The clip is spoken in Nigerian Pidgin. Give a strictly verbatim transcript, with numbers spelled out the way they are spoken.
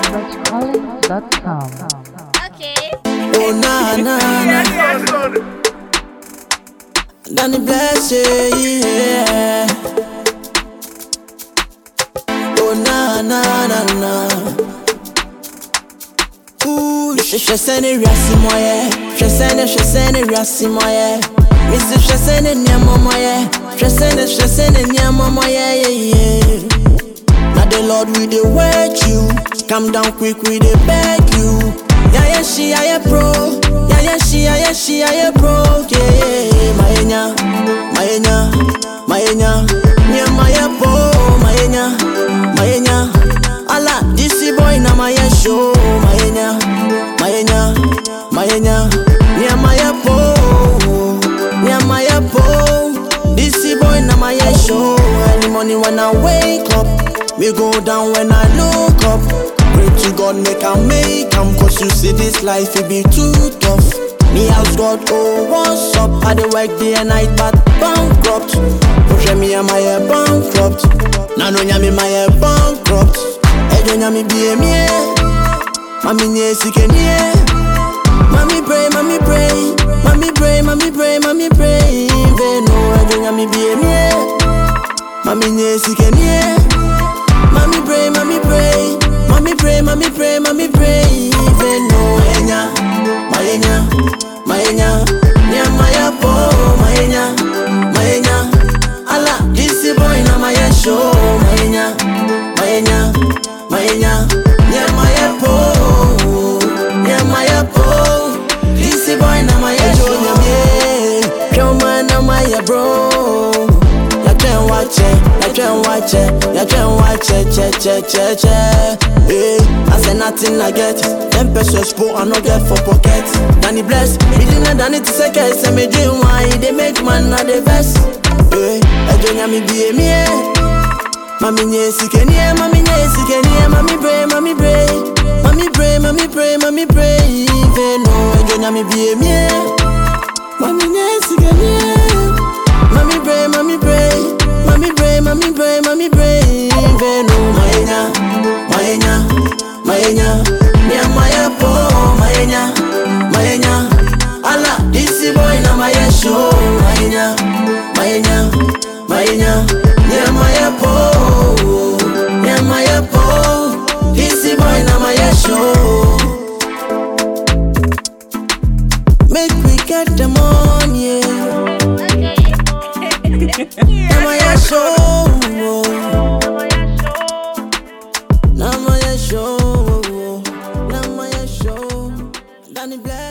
rich calling dot com. Okay. Oh na na na, Danny bless you, yeah. Oh na na na na. Ooh, je je sais ne rasi moye, je sais ne je sais ne rasi moye. Miss je sais ne nyama moye, je sais ne je sais ne nyama moye, yeah yeah. Now the Lord we dey wait you, come down quick we dey beg you. Yeah yeah she yeah yeah pro, yeah yeah she yeah yeah she yeah yeah pro, yeah yeah. Mayenya, mayenya, mayenya, yeah maya po, mayenya, mayenya. Ala this boy na maya show, mayenya, mayenya, mayenya, yeah maya po, yeah maya po. This boy na maya show. Early morning when I wake up, we go down when I look up. Pray to God make I make am, cause you see this life it be too tough. Me house God, oh what's up? I dey work day and night but bankrupt. Push me and my head bankrupt. Now no nyami my head bankrupt. Ejo nyami be me. Mami nye sikenie. Mami pray, mami pray. Mami pray, mami pray, mami pray. Veno ejo nyami be me. Mami nye sikenie. Mami pray, mami pray. Mami pray, mami pray, mami pray. Veno enya, mayenya, mayenya, nya maya po, mayenya, mayenya. Ala this boy na maya show, mayenya, mayenya, mayenya, nya maya po, nya maya po. This boy na maya show, yeah. Come on na maya bro. Ya try watch it, ya try watch it, ya try watch it, che che che che. Hey, I say nothing I get. Ten pesos for I no get for pocket. Danny bless, me dinner Danny to say case. Say me dream why they make man not the best. Hey, I don't me be me. Mami nye sikenie, mami nye sikenie, mami pray, mami pray, mami pray, mami pray, mami pray. Even no, I don't me be me. Mami nye sikenie. Mami pray, mami pray, mami pray, mami pray, mami pray. Veno mayenya, mayenya, mayenya, nya maya po, mayenya, mayenya. Ala this boy na maya show, mayenya, mayenya, mayenya, nya maya po, nya maya po. This boy na maya show. Make we get the money, yeah. Na maya show, na maya show, na maya show, Danny Black.